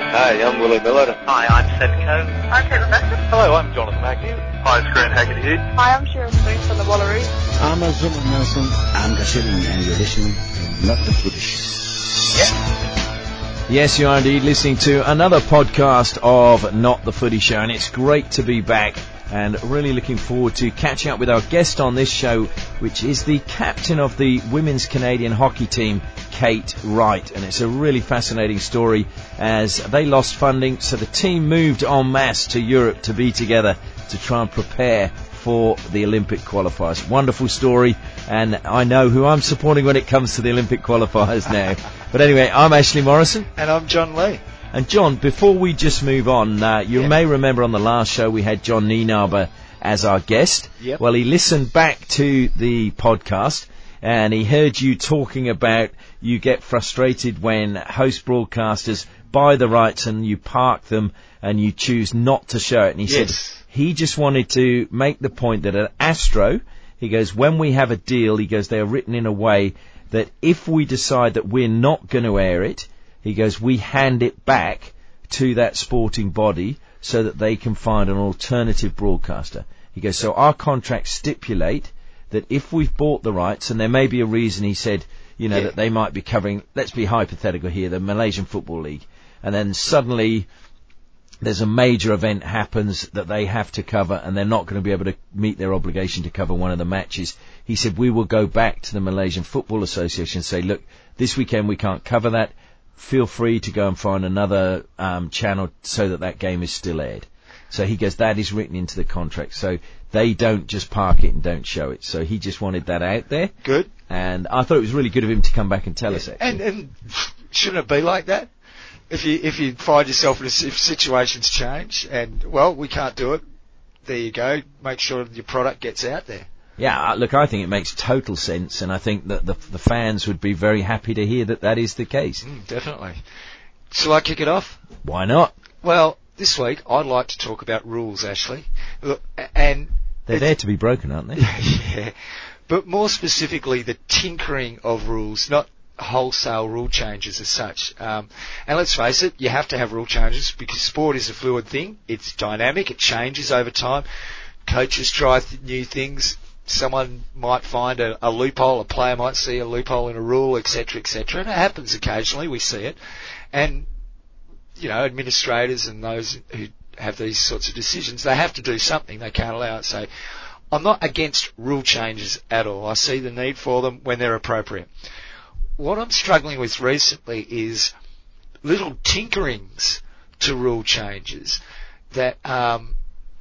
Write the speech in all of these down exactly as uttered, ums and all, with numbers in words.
Hi, I'm Willie Miller. Hi, I'm Seb Coe. I'm Caitlin Beckett. Hello, I'm Jonathan Agnew. Hi, it's Grant Haggerty here. Hi, I'm Sharon Spoon from the Wallaroos. I'm Azuma Nelson. I'm Gashilling, and you're listening to Not the Footy Show. Yeah. Yes, you are indeed listening to another podcast of Not the Footy Show, and it's great to be back and really looking forward to catching up with our guest on this show, which is the captain of the Women's Canadian Hockey Team, Kate Wright. And it's a really fascinating story as they lost funding, so the team moved en masse to Europe to be together to try and prepare for the Olympic qualifiers. Wonderful story, and I know who I'm supporting when it comes to the Olympic qualifiers now. But anyway, I'm Ashley Morrison. And I'm John Lee. And John, before we just move on, uh, you yeah. may remember on the last show we had John Nienaber as our guest. Yep. Well, he listened back to the podcast and he heard you talking about you get frustrated when host broadcasters buy the rights and you park them and you choose not to show it. And he yes. said he just wanted to make the point that at Astro, he goes, when we have a deal, he goes, they're written in a way that if we decide that we're not going to air it, he goes, we hand it back to that sporting body so that they can find an alternative broadcaster. He goes, so our contracts stipulate that if we've bought the rights, and there may be a reason, he said, you know, yeah. that they might be covering, let's be hypothetical here, the Malaysian Football League, and then suddenly there's a major event happens that they have to cover and they're not going to be able to meet their obligation to cover one of the matches. He said, we will go back to the Malaysian Football Association and say, look, this weekend we can't cover that. Feel free to go and find another um, channel so that that game is still aired. So he goes, that is written into the contract. So they don't just park it and don't show it. So he just wanted that out there. Good. And I thought it was really good of him to come back and tell yeah. us, actually. And, and shouldn't it be like that? If you if you find yourself in a, if situations change and, well, we can't do it, there you go. Make sure that your product gets out there. Yeah, look, I think it makes total sense, and I think that the, the fans would be very happy to hear that that is the case. Mm, definitely. Shall I kick it off? Why not? Well, this week I'd like to talk about rules, Ashley. Look, and they're there to be broken, aren't they? Yeah, but more specifically the tinkering of rules, not wholesale rule changes as such. Um, and let's face it, you have to have rule changes because sport is a fluid thing. It's dynamic. It changes over time. Coaches try th- new things. Someone might find a, a loophole, a player might see a loophole in a rule, et cetera, et cetera. And it happens occasionally, we see it. And, you know, administrators and those who have these sorts of decisions, they have to do something. They can't allow it. So I'm not against rule changes at all. I see the need for them when they're appropriate. What I'm struggling with recently is little tinkerings to rule changes that um,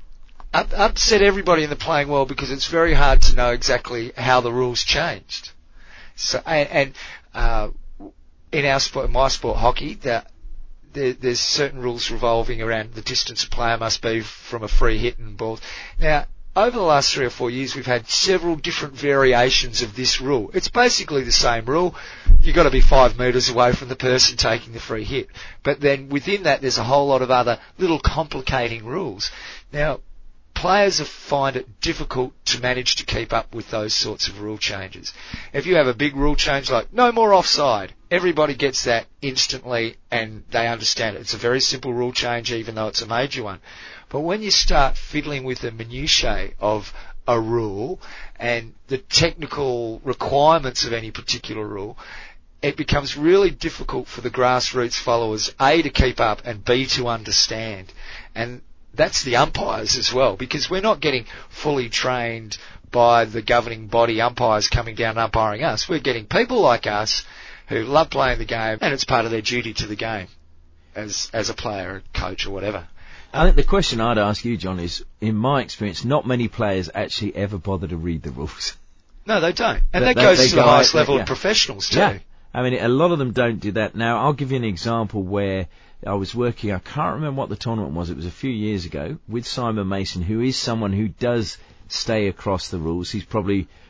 up, upset everybody in the playing world because it's very hard to know exactly how the rules changed. So and, and uh, in our sport, in my sport, hockey, that there, there's certain rules revolving around the distance a player must be from a free hit and ball. Now, over the last three or four years, we've had several different variations of this rule. It's basically the same rule. You've got to be five metres away from the person taking the free hit. But then within that, there's a whole lot of other little complicating rules. Now, players find it difficult to manage to keep up with those sorts of rule changes. If you have a big rule change like no more offside, everybody gets that instantly and they understand it. It's a very simple rule change even though it's a major one. But when you start fiddling with the minutiae of a rule and the technical requirements of any particular rule, it becomes really difficult for the grassroots followers, A, to keep up and B, to understand. And that's the umpires as well, because we're not getting fully trained by the governing body umpires coming down and umpiring us. We're getting people like us who love playing the game and it's part of their duty to the game as, as a player, a coach or whatever. I think the question I'd ask you, John, is, in my experience, not many players actually ever bother to read the rules. No, they don't. And they, that goes they to go the highest out, level yeah. of professionals too. Yeah. I mean, a lot of them don't do that. Now, I'll give you an example where I was working, I can't remember what the tournament was, it was a few years ago, with Simon Mason, who is someone who does stay across the rules. He's probably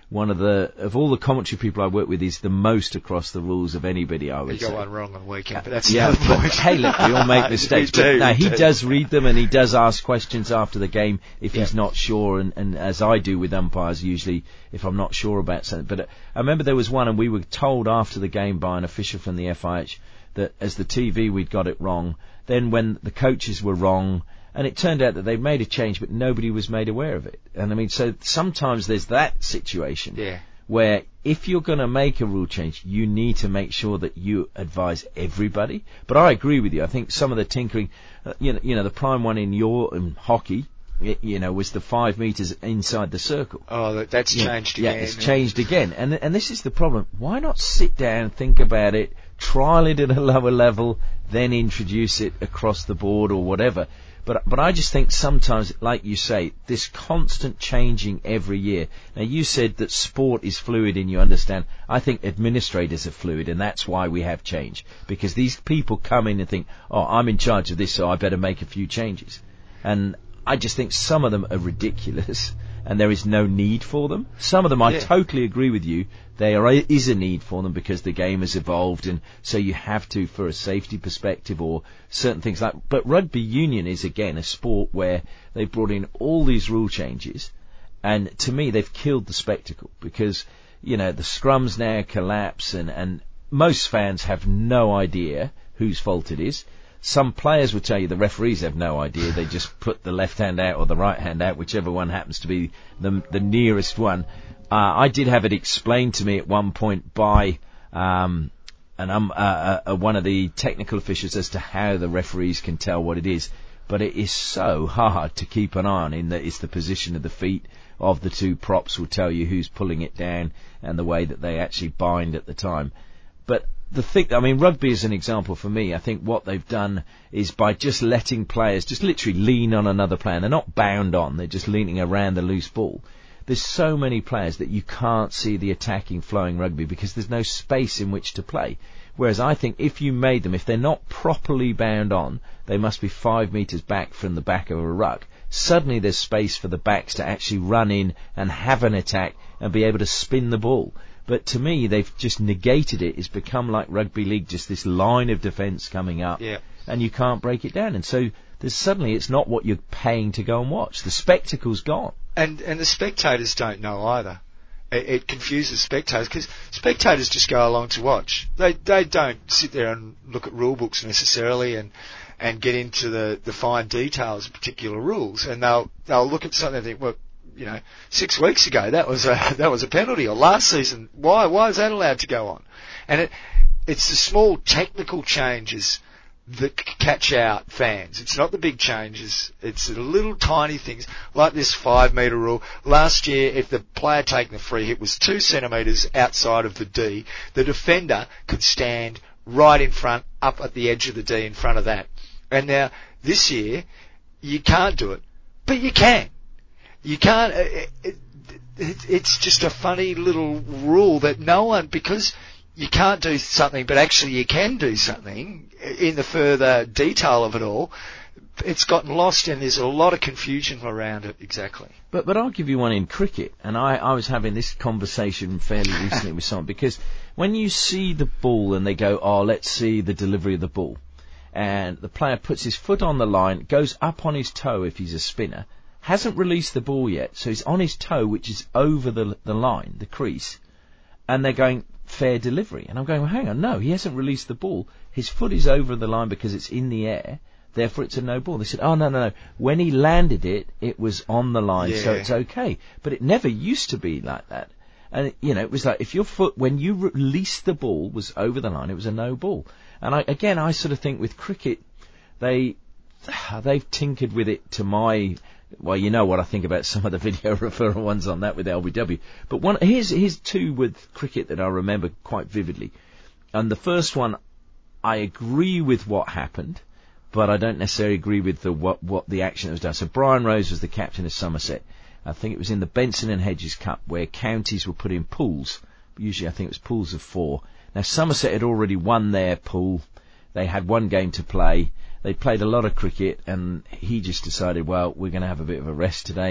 one of the, of all the commentary people I work with, is the most across the rules of anybody, I would You say. got one wrong on the weekend, but that's yeah, another but, point. hey, look, we all make mistakes. You but do, no, you he do. does read them, and he does ask questions after the game if Yeah. he's not sure, and, and as I do with umpires usually, if I'm not sure about something. But uh, I remember there was one, and we were told after the game by an official from the F I H that as the T V we'd got it wrong. Then when the coaches were wrong, and it turned out that they made a change, but nobody was made aware of it. And I mean, so sometimes there's that situation. Yeah. Where if you're going to make a rule change, you need to make sure that you advise everybody. But I agree with you. I think some of the tinkering, uh, you know, you know, the prime one in your in hockey, y- you know, was the five meters inside the circle. Oh, that, that's Yeah, changed yeah, again. it's changed again. And and this is the problem. Why not sit down, think about it, trial it at a lower level, then introduce it across the board or whatever? But but I just think sometimes, like you say, this constant changing every year. Now, you said that sport is fluid, and you understand. I think administrators are fluid, and that's why we have change. Because these people come in and think, oh, I'm in charge of this, so I better make a few changes. And I just think some of them are ridiculous, and there is no need for them. Some of them, I Yeah. totally agree with you. There is a need for them because the game has evolved, and so you have to, for a safety perspective or certain things like. But rugby union is again a sport where they've brought in all these rule changes, and to me they've killed the spectacle because you know the scrums now collapse, and and most fans have no idea whose fault it is. Some players will tell you the referees have no idea. They just put the left hand out or the right hand out, whichever one happens to be the the nearest one. Uh, I did have it explained to me at one point by um, an, um, uh, uh, one of the technical officials as to how the referees can tell what it is. But it is so hard to keep an eye on, in that it's the position of the feet of the two props will tell you who's pulling it down and the way that they actually bind at the time. But the thing, I mean, rugby is an example for me. I think what they've done is by just letting players just literally lean on another player. And they're not bound on, they're just leaning around the loose ball. There's so many players that you can't see the attacking flowing rugby because there's no space in which to play. Whereas I think if you made them, if they're not properly bound on, they must be five metres back from the back of a ruck. Suddenly there's space for the backs to actually run in and have an attack and be able to spin the ball. But to me, they've just negated it. It's become like rugby league, just this line of defence coming up, Yeah. and you can't break it down. And so there's suddenly it's not what you're paying to go and watch. The spectacle's gone. And and the spectators don't know either. It, it confuses spectators because spectators just go along to watch. They they don't sit there and look at rule books necessarily and and get into the, the fine details of particular rules. And they'll they'll look at something and think, well, you know, six weeks ago that was a that was a penalty, or last season why why is that allowed to go on? And it it's the small technical changes that catch out fans. It's not the big changes. It's the little tiny things like this five metre rule. Last year, if the player taking the free hit was two centimetres outside of the D, the defender could stand right in front, up at the edge of the D in front of that. And now, this year, you can't do it. But you can. You can't. It, it, it, it's just a funny little rule that no one, because you can't do something, but actually you can do something in the further detail of it all. It's gotten lost, and there's a lot of confusion around it. Exactly. But but I'll give you one in cricket, and I, I was having this conversation fairly recently with someone, because when you see the ball and they go, oh, let's see the delivery of the ball, and the player puts his foot on the line, goes up on his toe if he's a spinner, hasn't released the ball yet, so he's on his toe, which is over the the line, the crease, and they're going, fair delivery. And I'm going, well, hang on, no, he hasn't released the ball. His foot is over the line because it's in the air, therefore it's a no ball. They said, oh, no, no, no. When he landed it, it was on the line, Yeah. so it's okay. But it never used to be like that. And, you know, it was like if your foot, when you released the ball, was over the line, it was a no ball. And I, again, I sort of think with cricket, they, they've tinkered with it to my... Well, you know what I think about some of the video referral ones on that with L B W. But one, here's, here's two with cricket that I remember quite vividly. And the first one, I agree with what happened, but I don't necessarily agree with the what, what the action that was done. So Brian Rose was the captain of Somerset. I think it was in the Benson and Hedges Cup where counties were put in pools. Usually I think it was pools of four. Now Somerset had already won their pool. They had one game to play. They played a lot of cricket, and he just decided, well, we're going to have a bit of a rest today.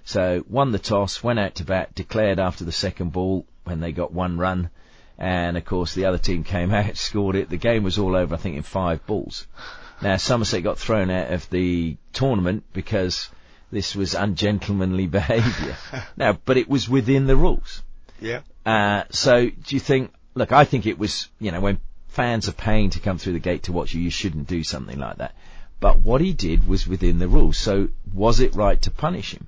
So won the toss, went out to bat, declared after the second ball when they got one run, and of course the other team came out, scored it. The game was all over, I think, in five balls. Now Somerset got thrown out of the tournament because this was ungentlemanly behaviour. Now, but it was within the rules. Yeah. Uh, so do you think, look, I think it was, you know, when fans are paying to come through the gate to watch you, you shouldn't do something like that. But what he did was within the rules. So was it right to punish him?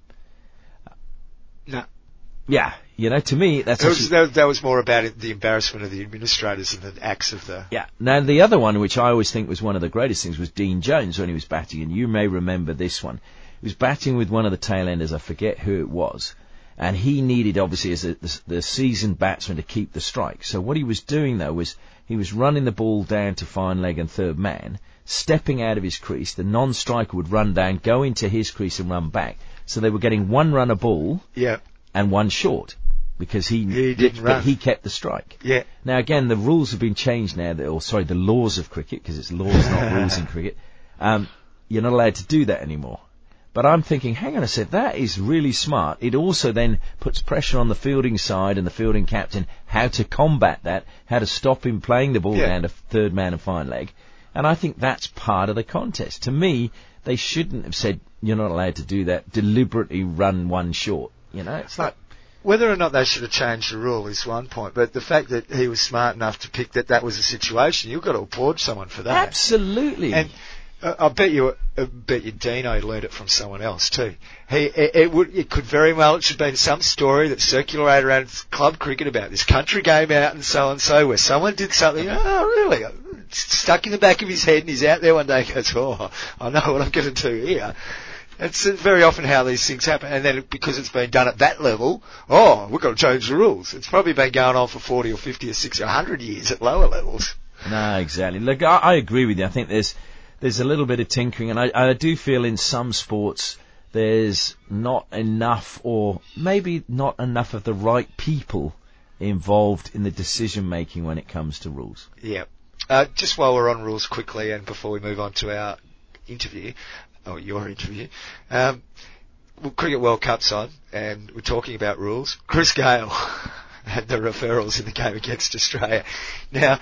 No. Yeah, you know, to me, that's... It was, that, that was more about it, the embarrassment of the administrators and the acts of the... Yeah. Now, the other one, which I always think was one of the greatest things, was Dean Jones when he was batting, and you may remember this one. He was batting with one of the tail-enders, I forget who it was, and he needed, obviously, as a, the, the seasoned batsman to keep the strike. So what he was doing, though, was he was running the ball down to fine leg and third man, stepping out of his crease. The non-striker would run down, go into his crease and run back. So they were getting one run a ball... Yeah. And one short, because he, he didn't but run. he kept the strike. Yeah. Now again, the rules have been changed now, that, or sorry, the laws of cricket, because it's laws, not rules in cricket. Um, you're not allowed to do that anymore. But I'm thinking, hang on a sec, that is really smart. It also then puts pressure on the fielding side and the fielding captain how to combat that, how to stop him playing the ball yeah. down to third man and fine leg. And I think that's part of the contest. To me, they shouldn't have said you're not allowed to do that. Deliberately run one short. You know, it's like... Whether or not they should have changed the rule is one point, but the fact that he was smart enough to pick that that was a situation, you've got to applaud someone for that. Absolutely. And uh, I bet you, I bet you Dino learned it from someone else too. He, it, it would, it could very well, it should have been some story that circulated around club cricket about this country game out and so and so, where someone did something. Oh, really? It's stuck in the back of his head, and he's out there one day and goes, "Oh, I know what I'm going to do here." It's very often how these things happen, and then because it's been done at that level, oh, we've got to change the rules. It's probably been going on for forty or fifty or sixty or one hundred years at lower levels. No, exactly. Look, I, I agree with you. I think there's there's a little bit of tinkering, and I, I do feel in some sports there's not enough, or maybe not enough of the right people involved in the decision making when it comes to rules. Yeah. Uh, just while we're on rules quickly, and before we move on to our interview, or your interview, um, well, Cricket World Cup's on, and we're talking about rules. Chris Gayle had the referrals in the game against Australia. Now,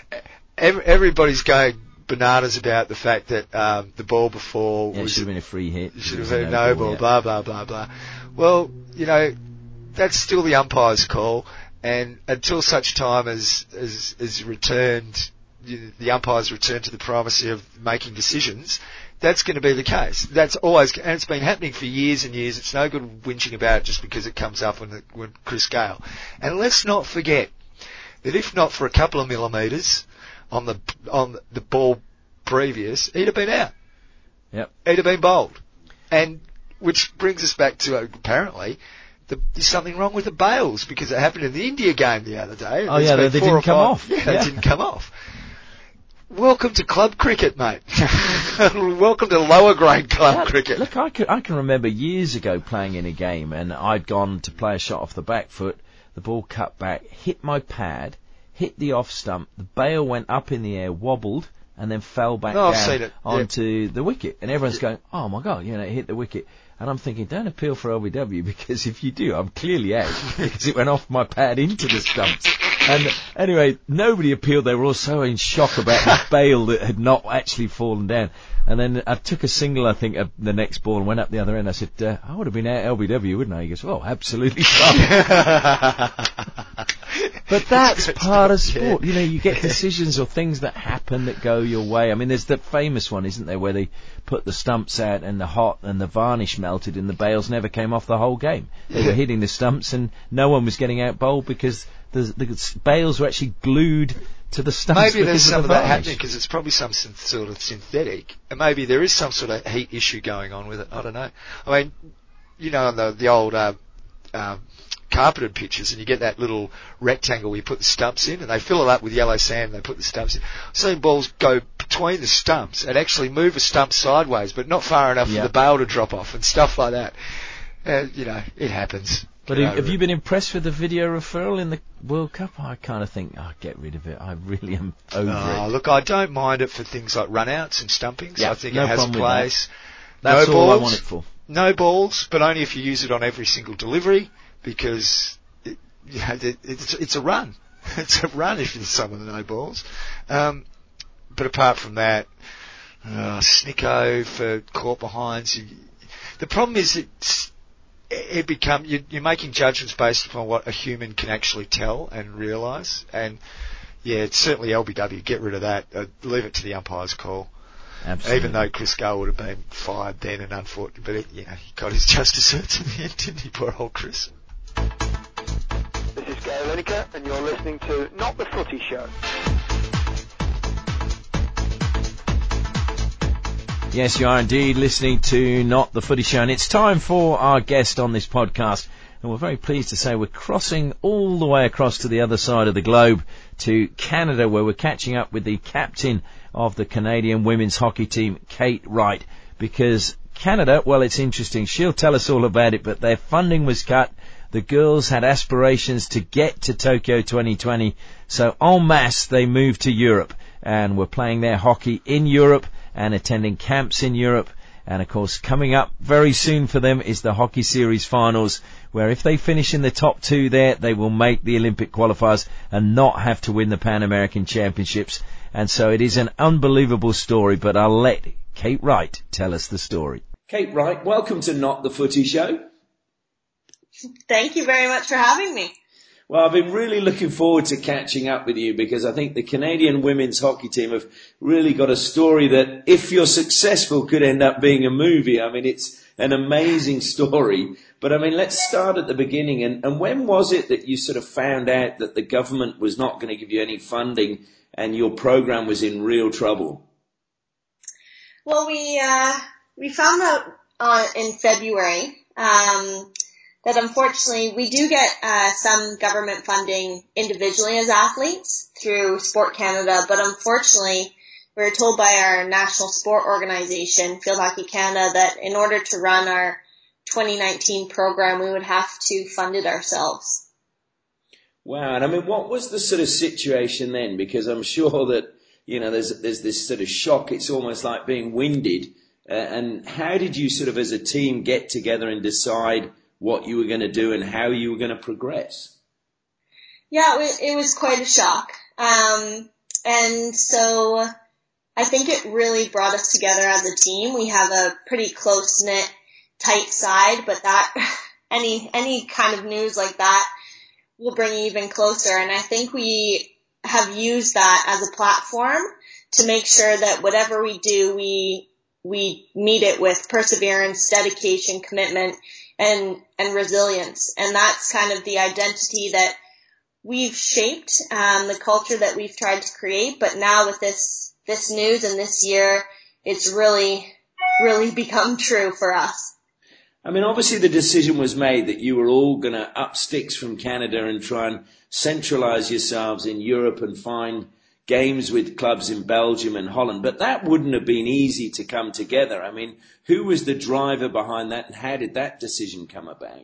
every, everybody's going bananas about the fact that um, the ball before yeah, was... should have been a free hit. Should have been a no ball, blah, blah, blah, blah. Well, you know, that's still the umpire's call, and until such time as, as, as returned, the umpires return to the primacy of making decisions, that's going to be the case. That's always, and it's been happening for years and years. It's no good whinging about it just because it comes up when, the, when Chris Gayle. And let's not forget that if not for a couple of millimetres on the on the ball previous, he'd have been out. Yep. He'd have been bowled. And which brings us back to uh, apparently the, there's something wrong with the bails, because it happened in the India game the other day. Oh yeah, they, they didn't come off. Yeah, yeah, they didn't come off. Welcome to club cricket, mate. Welcome to lower grade club yeah, cricket. Look, I can, I can remember years ago playing in a game, and I'd gone to play a shot off the back foot, the ball cut back, hit my pad, hit the off stump, the bail went up in the air, wobbled, and then fell back no, down onto yeah. the wicket. And everyone's yeah. going, oh my God, you know, it hit the wicket. And I'm thinking, don't appeal for L B W, because if you do, I'm clearly out, because it went off my pad into the stumps. And anyway, nobody appealed. They were all so in shock about the bail that had not actually fallen down. And then I took a single, I think, of the next ball and went up the other end. I said, uh, I would have been out L B W, wouldn't I? He goes, oh, absolutely fine. But that's part of sport. Yeah. You know, you get decisions or things that happen that go your way. I mean, there's the famous one, isn't there, where they put the stumps out and the hot and the varnish melted and the bails never came off the whole game. They were hitting the stumps and no one was getting out bowled because the, the bails were actually glued to the stumps. Maybe there's some of, of the that happening because it's probably some sort of synthetic. And maybe there is some sort of heat issue going on with it. I don't know. I mean, you know, the, the old uh, um, carpeted pitches, and you get that little rectangle where you put the stumps in, and they fill it up with yellow sand and they put the stumps in. I've seen balls go between the stumps and actually move a stump sideways, but not far enough yep. for the bail to drop off and stuff like that. Uh, you know, it happens. But have, have you been impressed with the video referral in the World Cup? I kind of think, oh, get rid of it. I really am over oh, it. Look, I don't mind it for things like run-outs and stumpings. Yep, I think no it has a problem with place. that. That's no all balls. I want it for. no balls, but only if you use it on every single delivery, because it, you know, it, it's, it's a run. It's a run if there's some of the no balls. Um, but apart from that, uh, Snicko for caught behinds. The problem is it's, it become, you, you're making judgments based upon what a human can actually tell and realise. And yeah, it's certainly L B W. Get rid of that. Uh, leave it to the umpire's call. Absolutely. Even though Chris Gale would have been fired then, and unfortunately, but it, you know, he got his just desserts in the end, didn't he? Poor old Chris. This is Gary Lineker, and you're listening to Not the Footy Show. Yes, you are indeed listening to Not the Footy Show, and it's time for our guest on this podcast. And we're very pleased to say we're crossing all the way across to the other side of the globe to Canada, where we're catching up with the captain of the Canadian women's hockey team, Kate Wright, because Canada, well, it's interesting. She'll tell us all about it, but their funding was cut. The girls had aspirations to get to Tokyo twenty twenty, so en masse they moved to Europe and were playing their hockey in Europe and attending camps in Europe. And of course, coming up very soon for them is the Hockey Series finals, where if they finish in the top two there, they will make the Olympic qualifiers and not have to win the Pan American Championships. And so it is an unbelievable story, but I'll let Kate Wright tell us the story. Kate Wright, welcome to Not the Footy Show. Thank you very much for having me. Well, I've been really looking forward to catching up with you, because I think the Canadian women's hockey team have really got a story that, if you're successful, could end up being a movie. I mean, it's an amazing story. But I mean, let's start at the beginning. And, and when was it that you sort of found out that the government was not going to give you any funding and your program was in real trouble? Well, we uh, we found out uh, in February um, that unfortunately we do get uh, some government funding individually as athletes through Sport Canada, but unfortunately we were told by our national sport organization, Field Hockey Canada, that in order to run our twenty nineteen program, we would have to fund it ourselves. Wow. And I mean, what was the sort of situation then? Because I'm sure that, you know, there's, there's this sort of shock. It's almost like being winded. Uh, and how did you sort of as a team get together and decide what you were going to do and how you were going to progress? Yeah, it was, it was quite a shock. Um, and so I think it really brought us together as a team. We have a pretty close-knit, tight side, but that, any, any kind of news like that will bring you even closer. And I think we have used that as a platform to make sure that whatever we do, we, we meet it with perseverance, dedication, commitment, and, and resilience. And that's kind of the identity that we've shaped, um, the culture that we've tried to create. But now with this, this news and this year, it's really, really become true for us. I mean, obviously the decision was made that you were all going to up sticks from Canada and try and centralise yourselves in Europe and find games with clubs in Belgium and Holland. But that wouldn't have been easy to come together. I mean, who was the driver behind that and how did that decision come about?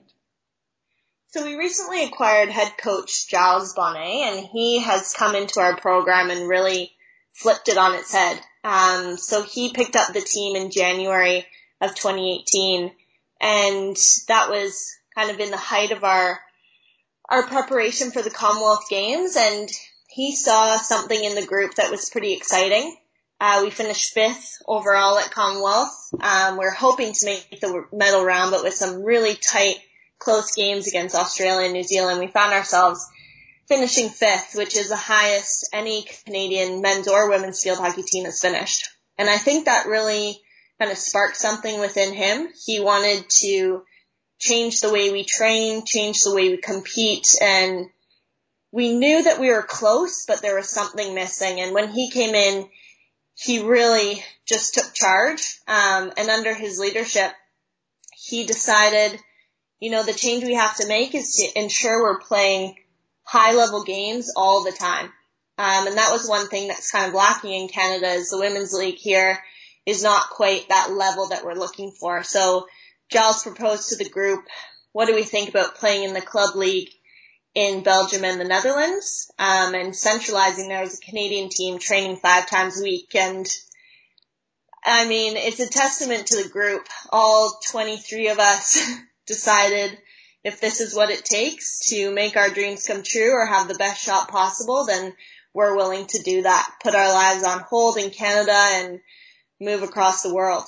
So we recently acquired head coach Giles Bonnet, and he has come into our program and really flipped it on its head. Um, so he picked up the team in January of twenty eighteen, and that was kind of in the height of our our preparation for the Commonwealth Games, and he saw something in the group that was pretty exciting. Uh, we finished fifth overall at Commonwealth. Um, we we're hoping to make the medal round, but with some really tight, close games against Australia and New Zealand, we found ourselves finishing fifth, which is the highest any Canadian men's or women's field hockey team has finished. And I think that really kind of sparked something within him. He wanted to change the way we train, change the way we compete, and we knew that we were close, but there was something missing. And when he came in, he really just took charge. Um, and under his leadership, he decided, you know, the change we have to make is to ensure we're playing high-level games all the time. Um, and that was one thing that's kind of lacking in Canada, is the women's league here is not quite that level that we're looking for. So Giles proposed to the group, what do we think about playing in the club league in Belgium and the Netherlands, um, and centralizing there as a Canadian team, training five times a week. And I mean, it's a testament to the group. All twenty-three of us decided if this is what it takes to make our dreams come true or have the best shot possible, then we're willing to do that, put our lives on hold in Canada and move across the world.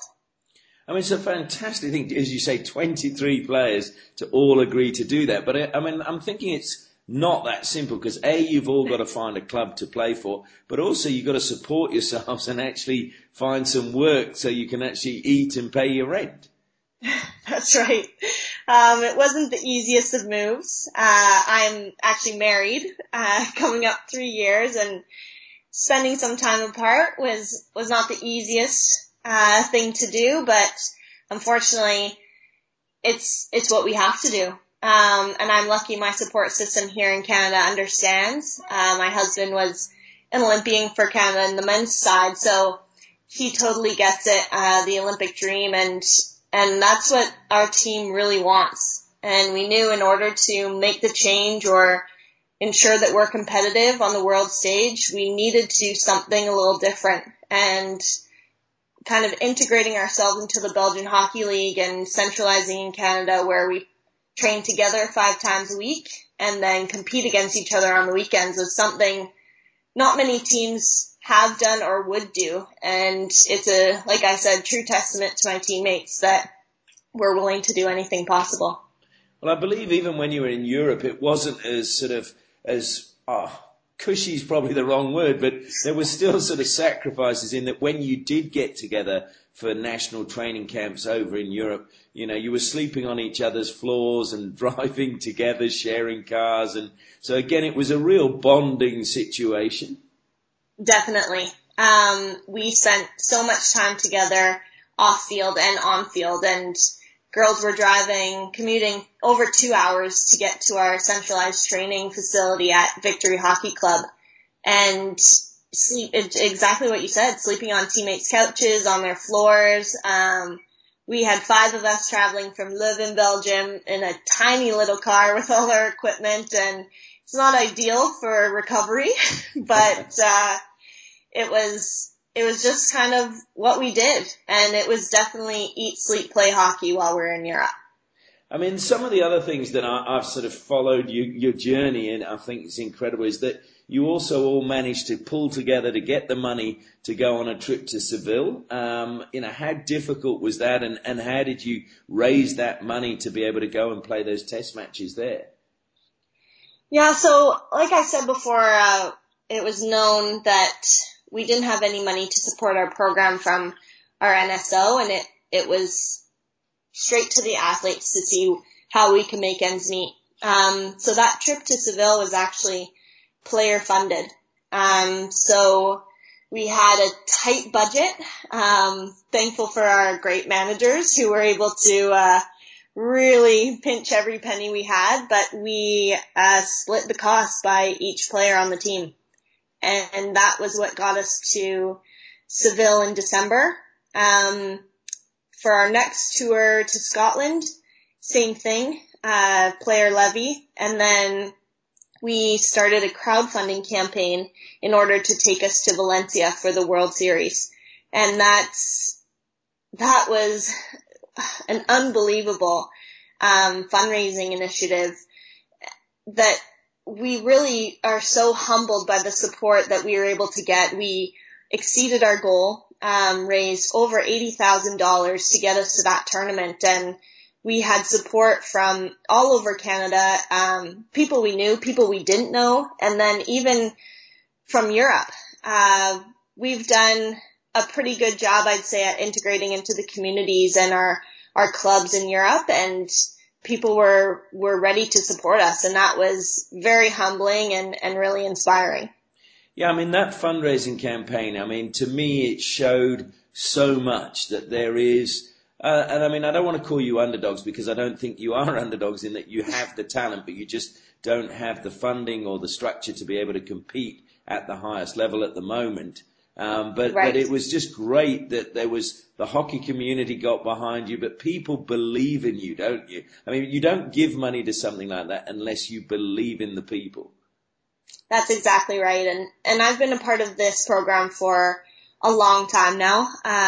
I mean, it's a fantastic thing, as you say, twenty-three players to all agree to do that. But I mean, I'm thinking it's not that simple because A, you've all got to find a club to play for, but also you've got to support yourselves and actually find some work so you can actually eat and pay your rent. That's right. Um, it wasn't the easiest of moves. Uh, I'm actually married, uh, coming up three years, and spending some time apart was, was not the easiest, uh, thing to do, but unfortunately, it's, it's what we have to do. Um, and I'm lucky my support system here in Canada understands. Uh, my husband was an Olympian for Canada in the men's side, so he totally gets it, uh, the Olympic dream, and, and that's what our team really wants. And we knew in order to make the change or ensure that we're competitive on the world stage, we needed to do something a little different. And kind of integrating ourselves into the Belgian Hockey League and centralizing in Canada where we train together five times a week and then compete against each other on the weekends was something not many teams have done or would do. And it's a, like I said, true testament to my teammates that we're willing to do anything possible. Well, I believe even when you were in Europe, it wasn't as sort of, as, oh, cushy is probably the wrong word, but there were still sort of sacrifices in that when you did get together for national training camps over in Europe, you know, you were sleeping on each other's floors and driving together, sharing cars. And so again, it was a real bonding situation. Definitely. Um, we spent so much time together off field and on field, and girls were driving, commuting over two hours to get to our centralized training facility at Victory Hockey Club. And sleep, exactly what you said, sleeping on teammates' couches, on their floors. Um, we had five of us traveling from Leuven, Belgium in a tiny little car with all our equipment, and it's not ideal for recovery, but, uh, it was, it was just kind of what we did. And it was definitely eat, sleep, play hockey while we were in Europe. I mean, some of the other things that I, I've sort of followed you, your journey, and I think it's incredible, is that you also all managed to pull together to get the money to go on a trip to Seville. Um, you know, how difficult was that, and, and how did you raise that money to be able to go and play those test matches there? Yeah, so like I said before, uh, it was known that we didn't have any money to support our program from our N S O, and it, it was straight to the athletes to see how we can make ends meet. Um, so that trip to Seville was actually player funded. Um, so we had a tight budget. Um, thankful for our great managers who were able to, uh, really pinch every penny we had, but we, uh, split the cost by each player on the team. And, and that was what got us to Seville in December. Um, for our next tour to Scotland, same thing, uh, player levy. And then we started a crowdfunding campaign in order to take us to Valencia for the World Series. And that's, that was an unbelievable, um, fundraising initiative that we really are so humbled by the support that we were able to get. We exceeded our goal, um, raised over eighty thousand dollars to get us to that tournament. And we had support from all over Canada, um, people we knew, people we didn't know, and then even from Europe. Uh, we've done a pretty good job, I'd say, at integrating into the communities and our, our clubs in Europe, and people were, were ready to support us, and that was very humbling and, and really inspiring. Yeah, I mean, that fundraising campaign, I mean, to me, it showed so much that there is, uh, and I mean, I don't want to call you underdogs because I don't think you are underdogs in that you have the talent, but you just don't have the funding or the structure to be able to compete at the highest level at the moment. Um, but, right. but it was just great that there was, the hockey community got behind you, but people believe in you, don't you? I mean, you don't give money to something like that unless you believe in the people. That's exactly right. And, and I've been a part of this program for a long time now. Um,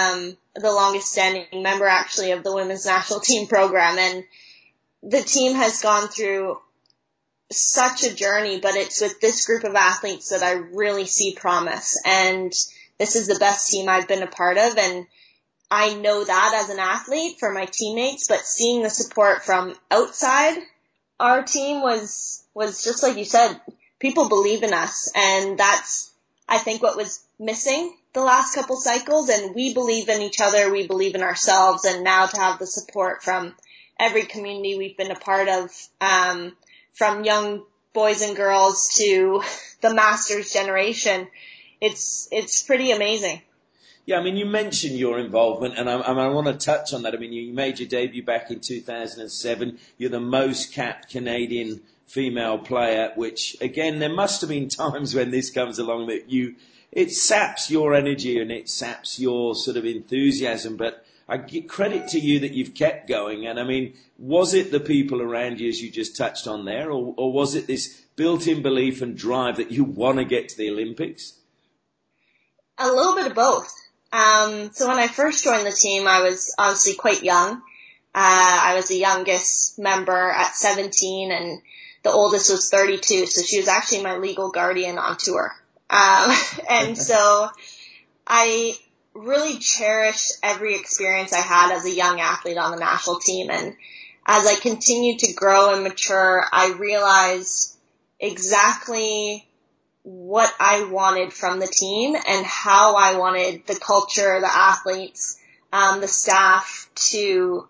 the longest standing member actually of the women's national team program, and the team has gone through such a journey, but it's with this group of athletes that I really see promise, and this is the best team I've been a part of, and I know that as an athlete for my teammates, but seeing the support from outside our team was, was just like you said, people believe in us, and that's, I think, what was missing the last couple cycles, and we believe in each other, we believe in ourselves, and now to have the support from every community we've been a part of, um, from young boys and girls to the Masters generation, it's, it's pretty amazing. Yeah, I mean, you mentioned your involvement, and I, I want to touch on that. I mean, you made your debut back in two thousand seven. You're the most capped Canadian female player, which, again, there must have been times when this comes along that you, it saps your energy and it saps your sort of enthusiasm, but I give credit to you that you've kept going. And I mean, was it the people around you, as you just touched on there, or, or was it this built-in belief and drive that you want to get to the Olympics? A little bit of both. Um, so when I first joined the team, I was obviously quite young. Uh, I was the youngest member at seventeen, and the oldest was thirty-two. So she was actually my legal guardian on tour. Um, and so I really cherished every experience I had as a young athlete on the national team. And as I continued to grow and mature, I realized exactly what I wanted from the team and how I wanted the culture, the athletes, um, the staff to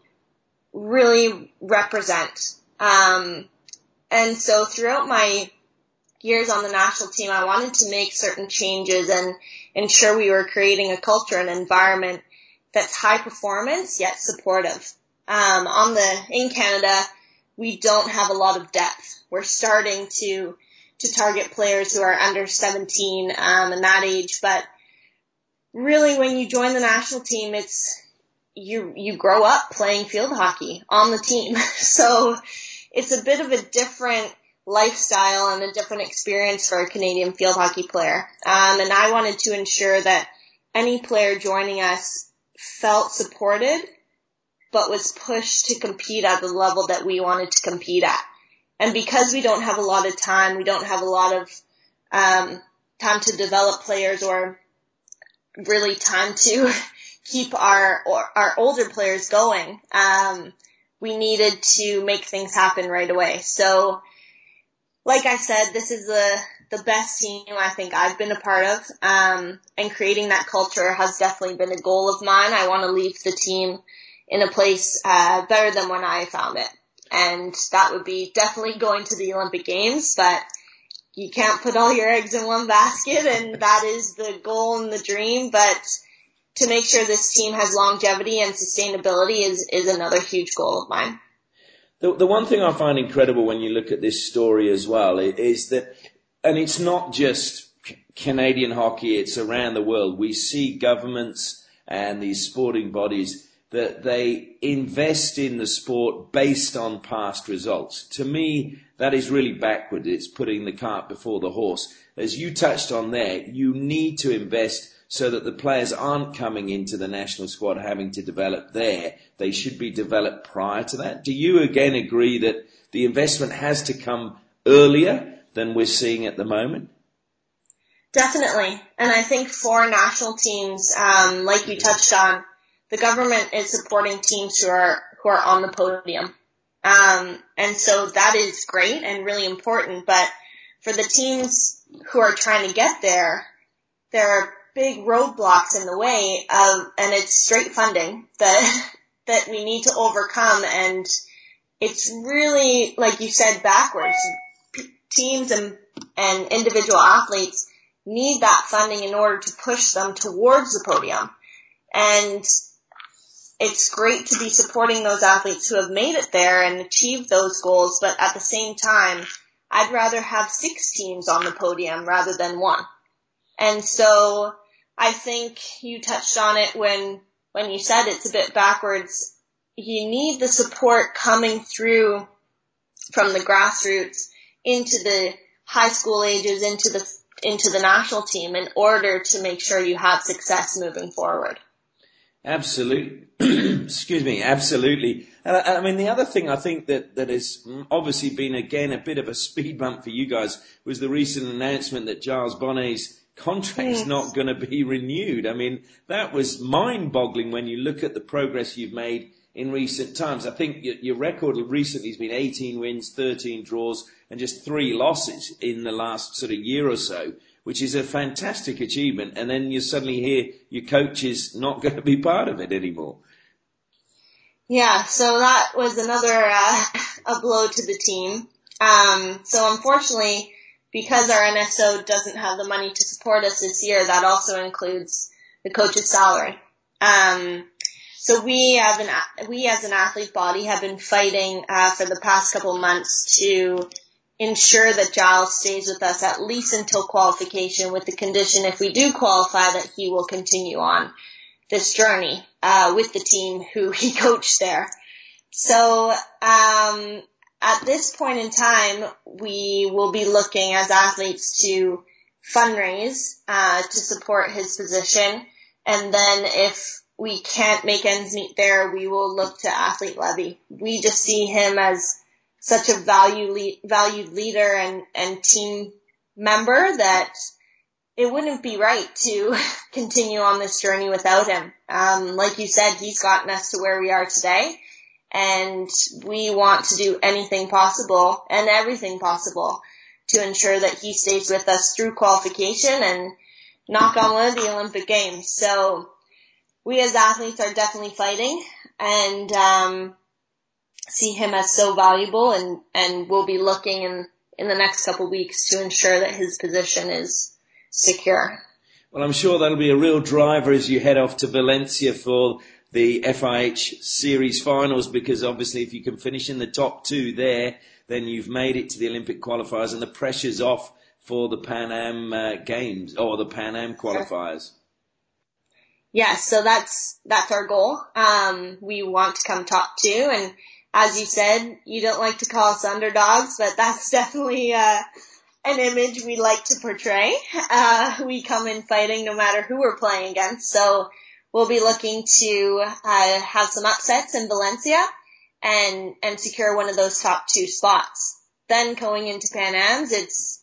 really represent. Um, and so throughout my years on the national team, I wanted to make certain changes and ensure we were creating a culture and environment that's high performance yet supportive. Um, on the, in Canada, we don't have a lot of depth. We're starting to to target players who are under seventeen um, and that age. But really, when you join the national team, it's you you grow up playing field hockey on the team. So it's a bit of a different lifestyle and a different experience for a Canadian field hockey player. Um, and I wanted to ensure that any player joining us felt supported, but was pushed to compete at the level that we wanted to compete at. And because we don't have a lot of time, we don't have a lot of um, time to develop players or really time to keep our or, our older players going, um, we needed to make things happen right away. So, like I said, this is the the best team I think I've been a part of, um, and creating that culture has definitely been a goal of mine. I want to leave the team in a place uh, better than when I found it. And that would be definitely going to the Olympic Games, but you can't put all your eggs in one basket, and that is the goal and the dream. But to make sure this team has longevity and sustainability is, is another huge goal of mine. The, the one thing I find incredible when you look at this story as well is that, and it's not just Canadian hockey, it's around the world. We see governments and these sporting bodies that they invest in the sport based on past results. To me, that is really backward. It's putting the cart before the horse. As you touched on there, you need to invest so that the players aren't coming into the national squad having to develop there. They should be developed prior to that. Do you again agree that the investment has to come earlier than we're seeing at the moment? Definitely. And I think for national teams, um, like you touched on, the government is supporting teams who are who are on the podium. Um, and so that is great and really important. But for the teams who are trying to get there, there are big roadblocks in the way of, and it's straight funding that that we need to overcome. And it's really, like you said, backwards. P- teams and, and individual athletes need that funding in order to push them towards the podium. And it's great to be supporting those athletes who have made it there and achieved those goals, but at the same time, I'd rather have six teams on the podium rather than one. And so I think you touched on it when, when you said it's a bit backwards. You need the support coming through from the grassroots into the high school ages, into the, into the national team in order to make sure you have success moving forward. Absolutely. Excuse me, absolutely. And I, I mean, the other thing I think that, that has obviously been, again, a bit of a speed bump for you guys was the recent announcement that Giles Bonnet's contract's Yes. not going to be renewed. I mean, that was mind-boggling when you look at the progress you've made in recent times. I think your, your record recently has been eighteen wins, thirteen draws, and just three losses in the last sort of year or so, which is a fantastic achievement. And then you suddenly hear your coach is not going to be part of it anymore. Yeah, so that was another uh, a blow to the team. Um, so unfortunately, because our N S O doesn't have the money to support us this year, that also includes the coach's salary. Um, so we have an, we as an athlete body have been fighting uh, for the past couple months to ensure that Giles stays with us at least until qualification, with the condition, if we do qualify, that he will continue on this journey uh, with the team who he coached there. So um, at this point in time, we will be looking as athletes to fundraise uh, to support his position, and then if we can't make ends meet there, we will look to athlete levy. We just see him as such a value le- valued leader and, and team member that it wouldn't be right to continue on this journey without him. Um, like you said, he's gotten us to where we are today, and we want to do anything possible and everything possible to ensure that he stays with us through qualification and, knock on wood, the Olympic Games. So we as athletes are definitely fighting, and um, see him as so valuable, and, and we'll be looking in, in the next couple of weeks to ensure that his position is secure. Well, I'm sure that'll be a real driver as you head off to Valencia for the F I H Series finals, because obviously if you can finish in the top two there, then you've made it to the Olympic qualifiers, and the pressure's off for the Pan Am uh, Games, or the Pan Am qualifiers. Yeah, so that's that's our goal. Um, we want to come top two, and as you said, you don't like to call us underdogs, but that's definitely uh, an image we like to portray. Uh, we come in fighting no matter who we're playing against, so we'll be looking to uh, have some upsets in Valencia and and secure one of those top two spots. Then going into Pan Ams, it's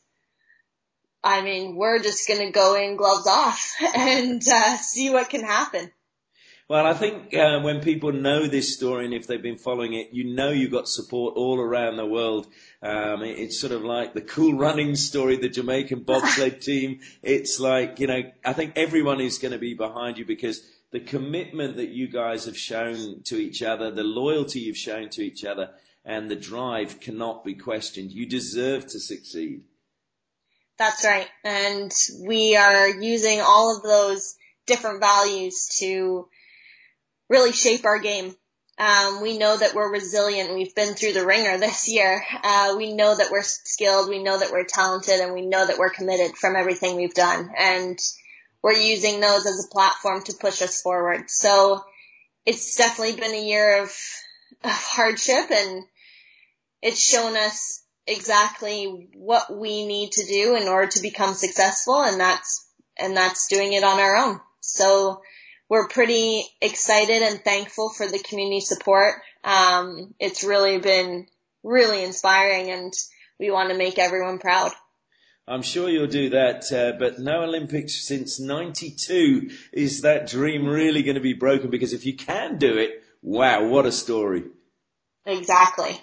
I mean, we're just going to go in gloves off and uh, see what can happen. Well, I think uh, when people know this story, and if they've been following it, you know you've got support all around the world. Um, it, it's sort of like the Cool Running story, the Jamaican bobsled team. It's like, you know, I think everyone is going to be behind you, because the commitment that you guys have shown to each other, the loyalty you've shown to each other, and the drive cannot be questioned. You deserve to succeed. That's right. And we are using all of those different values to really shape our game. Um, we know that we're resilient. We've been through the ringer this year. Uh, we know that we're skilled. We know that we're talented, and we know that we're committed from everything we've done. And we're using those as a platform to push us forward. So it's definitely been a year of, of hardship, and it's shown us exactly what we need to do in order to become successful, and that's and that's doing it on our own. So we're pretty excited and thankful for the community support. Um, it's really been really inspiring, and we want to make everyone proud. I'm sure you'll do that, uh, but no Olympics since ninety-two. Is that dream really going to be broken? Because if you can do it, wow, what a story. Exactly.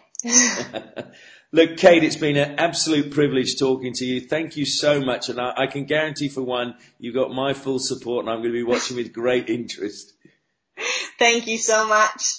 Look, Kate, it's been an absolute privilege talking to you. Thank you so much. And I, I can guarantee, for one, you've got my full support, and I'm going to be watching with great interest. Thank you so much.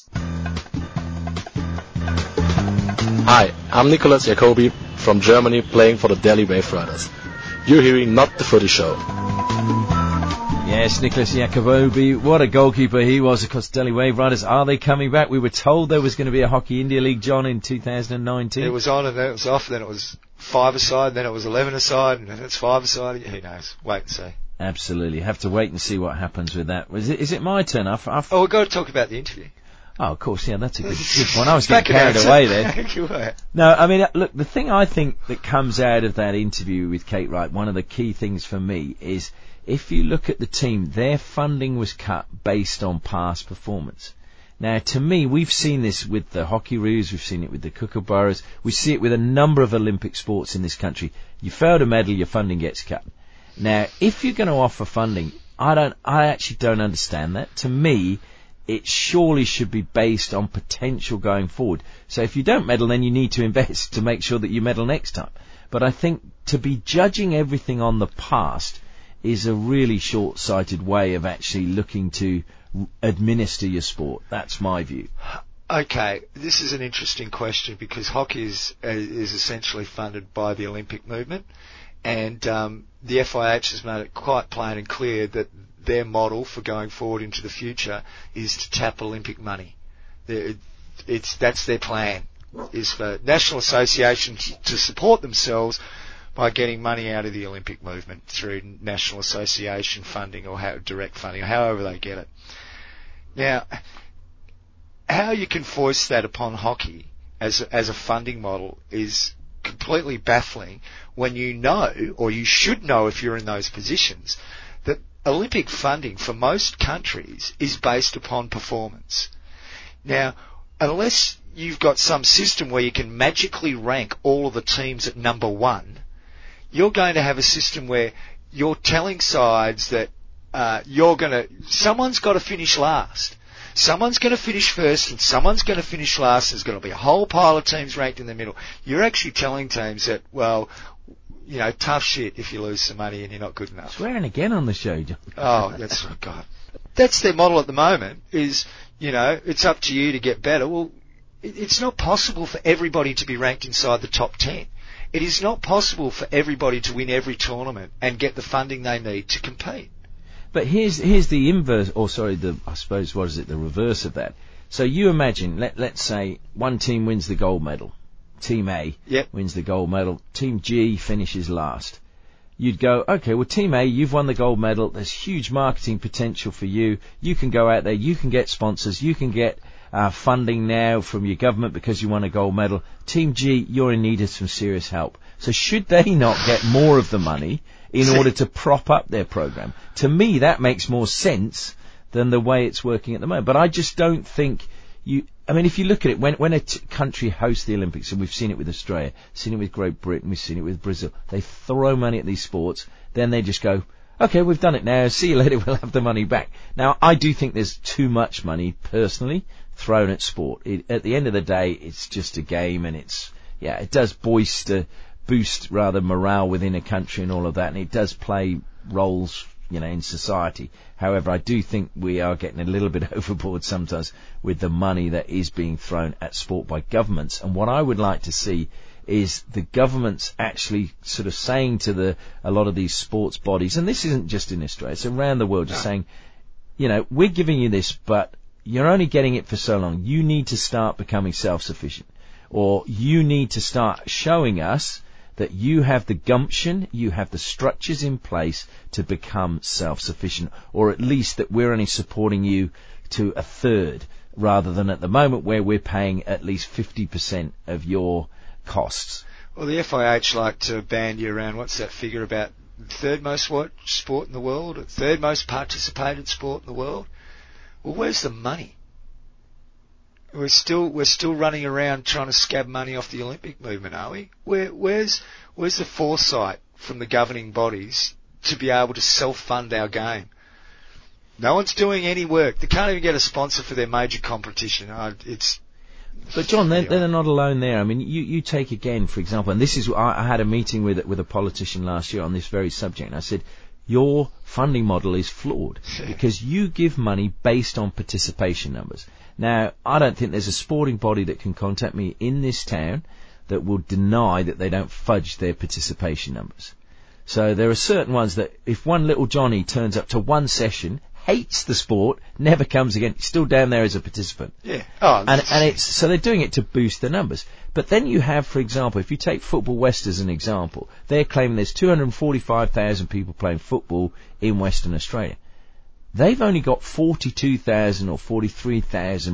Hi, I'm Nicholas Jacobi from Germany, playing for the Delhi Wave Riders. You're hearing Not the Footy Show. Yes, Nicholas Jacobi, what a goalkeeper he was. Of course, Delhi Wave Riders, are they coming back? We were told there was going to be a Hockey India League, John, in two thousand nineteen. It was on and then it was off, then it was five-a-side, then it was eleven-a-side, and then it's five-a-side. Who knows? Wait and see. Absolutely. Have to wait and see what happens with that. Is it, is it my turn? I've, I've... Oh, we've got to talk about the interview. Oh, of course, yeah, that's a good, good point. I was getting Back carried it out. away there. Thank you. No, I mean, uh, look, the thing I think that comes out of that interview with Kate Wright, one of the key things for me is if you look at the team, their funding was cut based on past performance. Now, to me, we've seen this with the Hockeyroos, we've seen it with the Kookaburras, we see it with a number of Olympic sports in this country. You fail to medal, your funding gets cut. Now, if you're going to offer funding, I don't, I actually don't understand that. To me, it surely should be based on potential going forward. So if you don't medal, then you need to invest to make sure that you medal next time. But I think to be judging everything on the past is a really short-sighted way of actually looking to administer your sport. That's my view. Okay, this is an interesting question because hockey is uh, is essentially funded by the Olympic movement, and um, the F I H has made it quite plain and clear that their model for going forward into the future is to tap Olympic money. It, it's that's their plan, is for National Association to support themselves by getting money out of the Olympic movement through National Association funding or how, direct funding, or however they get it. Now, how you can foist that upon hockey as a, as a funding model is completely baffling when you know, or you should know if you're in those positions, that Olympic funding for most countries is based upon performance. Now, unless you've got some system where you can magically rank all of the teams at number one, you're going to have a system where you're telling sides that uh, you're going to, someone's got to finish last. Someone's going to finish first and someone's going to finish last. There's going to be a whole pile of teams ranked in the middle. You're actually telling teams that, well, you know, tough shit if you lose some money and you're not good enough. Swearing again on the show, John. Oh, that's, oh God. That's their model at the moment is, you know, it's up to you to get better. Well, it, it's not possible for everybody to be ranked inside the top ten. It is not possible for everybody to win every tournament and get the funding they need to compete. But here's here's the inverse, or sorry, the I suppose what is it, the reverse of that. So you imagine, let let's say one team wins the gold medal, Team A yep. wins the gold medal, Team G finishes last. You'd go, okay, well Team A, you've won the gold medal. There's huge marketing potential for you. You can go out there, you can get sponsors, you can get uh, funding now from your government because you won a gold medal. Team G, you're in need of some serious help. So should they not get more of the money in order to prop up their program? To me, that makes more sense than the way it's working at the moment. But I just don't think you... I mean, if you look at it, when when a t- country hosts the Olympics, and we've seen it with Australia, seen it with Great Britain, we've seen it with Brazil, they throw money at these sports, then they just go, okay, we've done it now, see you later, we'll have the money back. Now, I do think there's too much money, personally, thrown at sport. It, at the end of the day, it's just a game, and it's, yeah, it does boister... boost rather morale within a country and all of that, and it does play roles, you know, in society. However, I do think we are getting a little bit overboard sometimes with the money that is being thrown at sport by governments. And what I would like to see is the governments actually sort of saying to the a lot of these sports bodies, and this isn't just in Australia, it's around the world, just no. saying, you know, we're giving you this, but you're only getting it for so long. You need to start becoming self-sufficient, or you need to start showing us that you have the gumption, you have the structures in place to become self-sufficient, or at least that we're only supporting you to a third, rather than at the moment where we're paying at least fifty percent of your costs. Well, the F I H like to bandy around, what's that figure about third most watched sport in the world, third most participated sport in the world? Well, where's the money? We're still we're still running around trying to scab money off the Olympic movement, are we? Where where's where's the foresight from the governing bodies to be able to self-fund our game? No one's doing any work. They can't even get a sponsor for their major competition. Oh, it's. But John, they're, they're not alone there. I mean, you, you take again, for example, and this is I, I had a meeting with with a politician last year on this very subject, and I said, your funding model is flawed because you give money based on participation numbers. Now, I don't think there's a sporting body that can contact me in this town that will deny that they don't fudge their participation numbers. So there are certain ones that if one little Johnny turns up to one session, hates the sport, never comes again, still down there as a participant. Yeah. Oh, and, and it's, so they're doing it to boost the numbers. But then you have, for example, if you take Football West as an example, they're claiming there's two hundred forty-five thousand people playing football in Western Australia. They've only got forty-two thousand or forty-three thousand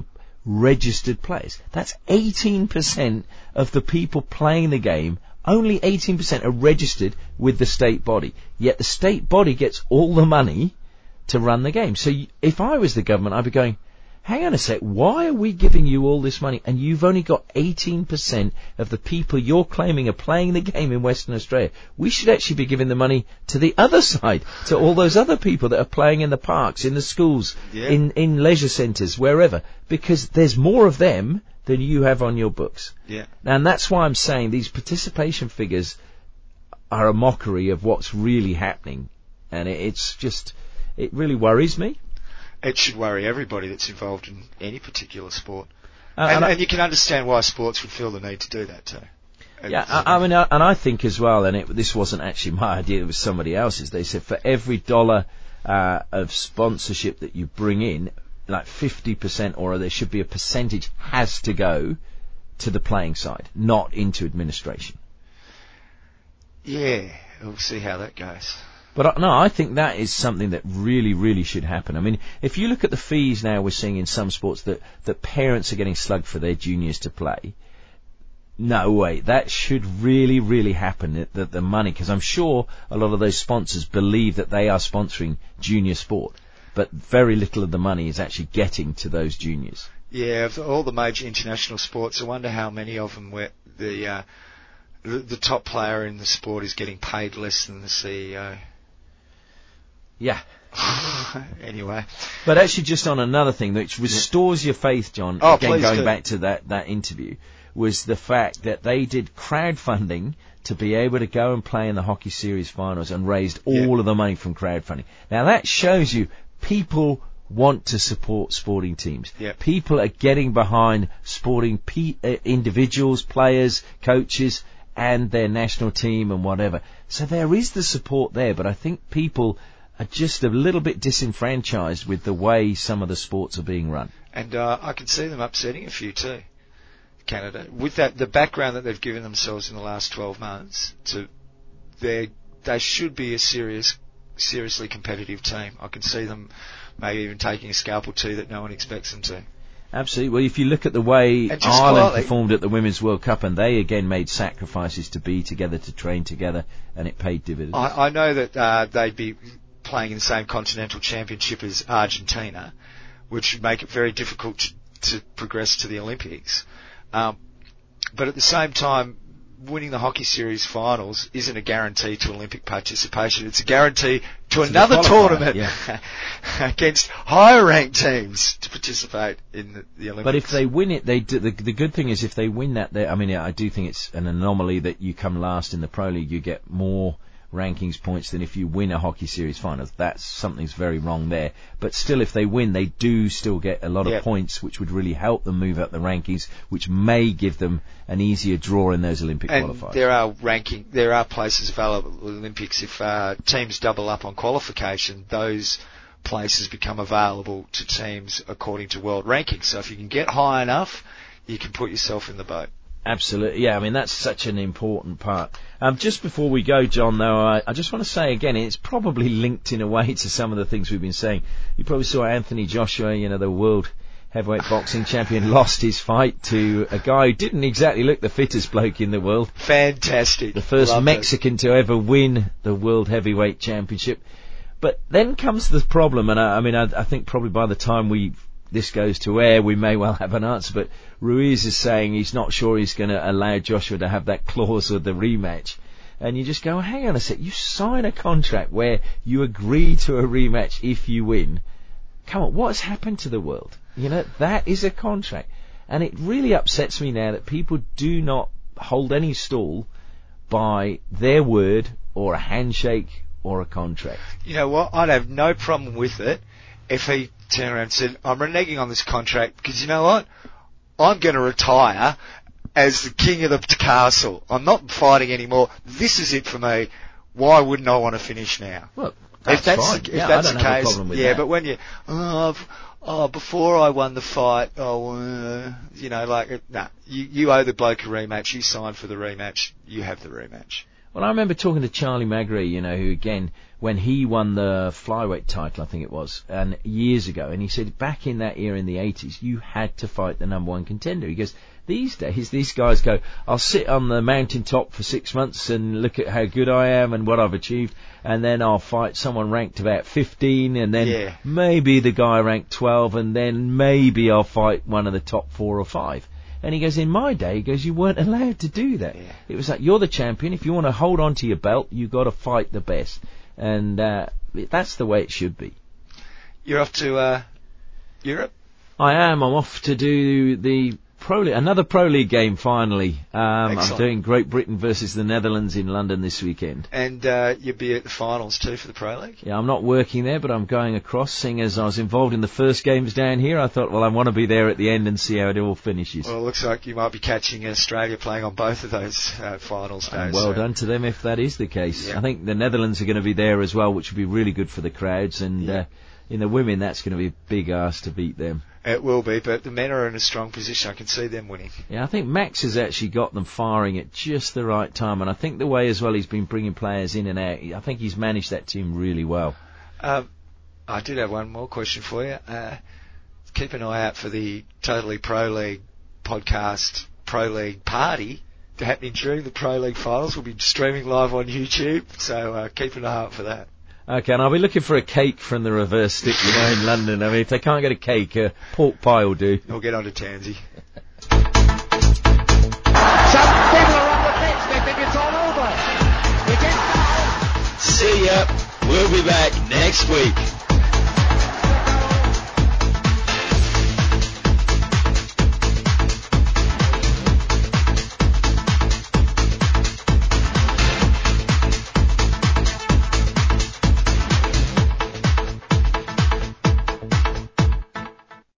registered players. That's eighteen percent of the people playing the game. Only eighteen percent are registered with the state body. Yet the state body gets all the money to run the game. So if I was the government, I'd be going, hang on a sec, why are we giving you all this money and you've only got eighteen percent of the people you're claiming are playing the game in Western Australia? We should actually be giving the money to the other side, to all those other people that are playing in the parks, in the schools, yeah. in, in leisure centres, wherever, because there's more of them than you have on your books. Yeah. And that's why I'm saying these participation figures are a mockery of what's really happening. And it, it's just, it really worries me. It should worry everybody that's involved in any particular sport. Uh, and, and, I, and you can understand why sports would feel the need to do that too. Yeah, I, I mean, uh, and I think as well, and it, this wasn't actually my idea, it was somebody else's. They said for every dollar uh, of sponsorship that you bring in, like fifty percent or there should be a percentage has to go to the playing side, not into administration. Yeah, we'll see how that goes. But uh, no, I think that is something that really, really should happen. I mean, if you look at the fees now we're seeing in some sports that, that parents are getting slugged for their juniors to play, no way, that should really, really happen, that the, the money, because I'm sure a lot of those sponsors believe that they are sponsoring junior sport, but very little of the money is actually getting to those juniors. Yeah, of all the major international sports, I wonder how many of them where the, uh, the, the top player in the sport is getting paid less than the C E O. Yeah. Anyway. But actually, just on another thing, which restores your faith, John, oh, again, going do. back to that, that interview, was the fact that they did crowdfunding to be able to go and play in the Hockey Series finals and raised all yeah. of the money from crowdfunding. Now, that shows you people want to support sporting teams. Yeah. People are getting behind sporting pe- uh, individuals, players, coaches, and their national team and whatever. So there is the support there, but I think people are just a little bit disenfranchised with the way some of the sports are being run. And uh, I can see them upsetting a few too, Canada. With that, the background that they've given themselves in the last twelve months, to they they should be a serious, seriously competitive team. I can see them maybe even taking a scalp or two that no one expects them to. Absolutely. Well, if you look at the way Ireland quietly, performed at the Women's World Cup, and they again made sacrifices to be together, to train together, and it paid dividends. I, I know that uh, they'd be playing in the same continental championship as Argentina, which would make it very difficult to, to progress to the Olympics. Um, but at the same time, winning the Hockey Series finals isn't a guarantee to Olympic participation. It's a guarantee to, to another tournament yeah. against higher ranked teams to participate in the, the Olympics. But if they win it, they do, the, the good thing is if they win that, I mean, I do think it's an anomaly that you come last in the Pro League, you get more rankings points than if you win a Hockey Series final. That's something's very wrong there. But still, if they win, they do still get a lot of yep. points, which would really help them move up the rankings, which may give them an easier draw in those Olympic and qualifiers. There are ranking, there are places available at the Olympics. If uh, teams double up on qualification, those places become available to teams according to world rankings. So if you can get high enough, you can put yourself in the boat. Absolutely, yeah, I mean, that's such an important part. Um, just before we go, John, though, I, I just want to say again, it's probably linked in a way to some of the things we've been saying. You probably saw Anthony Joshua, you know, the world heavyweight boxing champion, lost his fight to a guy who didn't exactly look the fittest bloke in the world. Fantastic. The first Love Mexican it. to ever win the world heavyweight championship. But then comes the problem, and I, I mean, I, I think probably by the time we this goes to air, we may well have an answer, but Ruiz is saying he's not sure he's going to allow Joshua to have that clause of the rematch. And you just go, hang on a sec, you sign a contract where you agree to a rematch if you win. Come on, what's happened to the world? You know, that is a contract. And it really upsets me now that people do not hold any stall by their word or a handshake or a contract. You know what? I'd have no problem with it if he turned around and said, I'm reneging on this contract because you know what? I'm going to retire as the king of the castle. I'm not fighting anymore. This is it for me. Why wouldn't I want to finish now? Well, that's, if that's fine. The, if yeah, that's I don't the have case, a problem with yeah, that. but when you, oh, I've, oh, before I won the fight, oh, uh, you know, like, nah, you, you owe the bloke a rematch. You signed for the rematch. You have the rematch. Well, I remember talking to Charlie Magri, you know, who again when he won the flyweight title, I think it was, and years ago, and he said back in that era in the eighties, you had to fight the number one contender. He goes, these days, these guys go, I'll sit on the mountaintop for six months and look at how good I am and what I've achieved, and then I'll fight someone ranked about fifteen, and then Yeah. maybe the guy ranked twelve, and then maybe I'll fight one of the top four or five. And he goes, in my day, he goes, you weren't allowed to do that. Yeah. It was like, you're the champion. If you want to hold on to your belt, you've got to fight the best. And uh, that's the way it should be. You're off to uh, Europe? I am. I'm off to do the Pro League, another Pro League game finally. Um, I'm Excellent. doing Great Britain versus the Netherlands in London this weekend. And uh, you'll be at the finals too for the Pro League? Yeah, I'm not working there, but I'm going across. Seeing as I was involved in the first games down here, I thought, well, I want to be there at the end and see how it all finishes. Well, it looks like you might be catching Australia playing on both of those uh, finals days. And well so. done to them if that is the case. Yeah. I think the Netherlands are going to be there as well, which would be really good for the crowds. And Yeah. uh, in the women, that's going to be a big ask to beat them. It will be, but the men are in a strong position. I can see them winning. Yeah, I think Max has actually got them firing at just the right time, and I think the way as well he's been bringing players in and out, I think he's managed that team really well. Um, I did have one more question for you. Uh, keep an eye out for the Totally Pro League podcast Pro League party happening during the Pro League finals. We'll be streaming live on YouTube, so uh, keep an eye out for that. Okay, and I'll be looking for a cake from the reverse stick, you know, in London. I mean, if they can't get a cake, a pork pie will do. We'll get on to Tansy. Some people are on the pitch, they think it's all over. It is now. See ya. We'll be back next week.